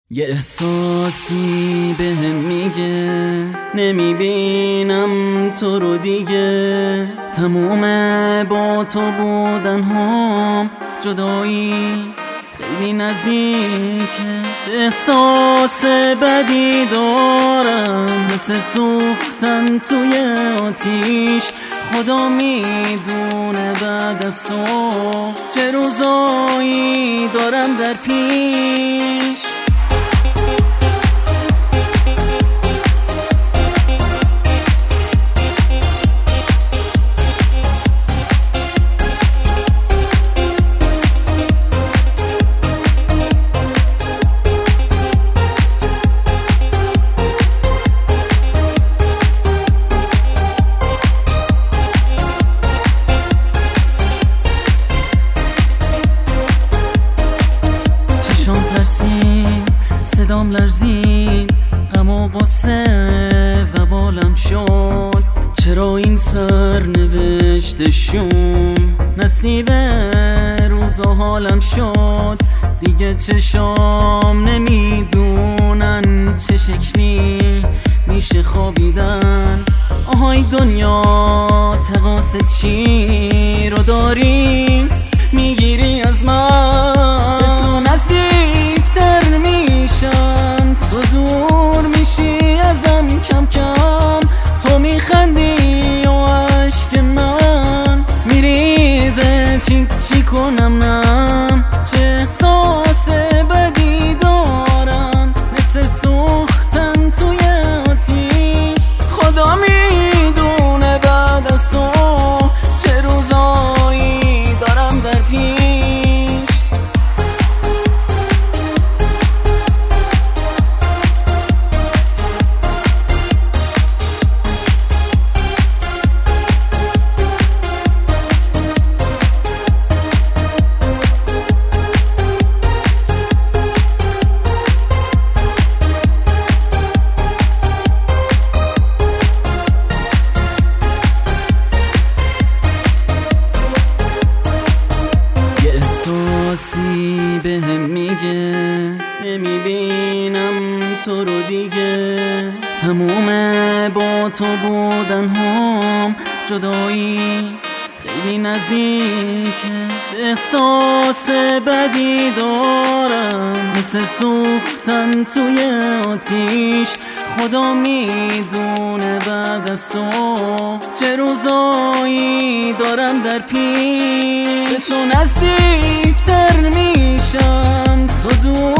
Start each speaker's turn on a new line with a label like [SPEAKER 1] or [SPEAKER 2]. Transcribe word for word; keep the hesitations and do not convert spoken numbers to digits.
[SPEAKER 1] یه احساسی بهم میگه نمیبینم تو رو دیگه، تموم با تو بودن هم جدایی خیلی نزدیکه. چه احساس بدی دارم مثل سوختن توی آتیش، خدا میدونه بعد از تو چه روزایی دارم در پیش. صدام لرزید، غم و غصه و بالم شد. چرا این سرنوشتشون نصیب روز و حالم شد؟ دیگه چشام نمیدونن چه شکلی میشه خوابیدن. آهای دنیا تقاص چی رو داری؟ میگیری از من تو نزدیکتر میشم، تو دور میشی ازم کم کم. تو میخندی و عشق من میریزه، چی چی کنم نم. چه احساس بدی دارم مثل سوختن توی آتیش، خدا میدونه بعد از تو چه روزایی دارم در پیش. احساسی بهم میگه نمیبینم تو رو دیگه، تموم با تو بودن هم جدایی خیلی نزدیکه. احساس بدی دارم مثل سوختن توی آتیش، خدا میدونه بعد از تو چه روزایی دارم در پیش. به تو نزدیکتر میشم، تو دور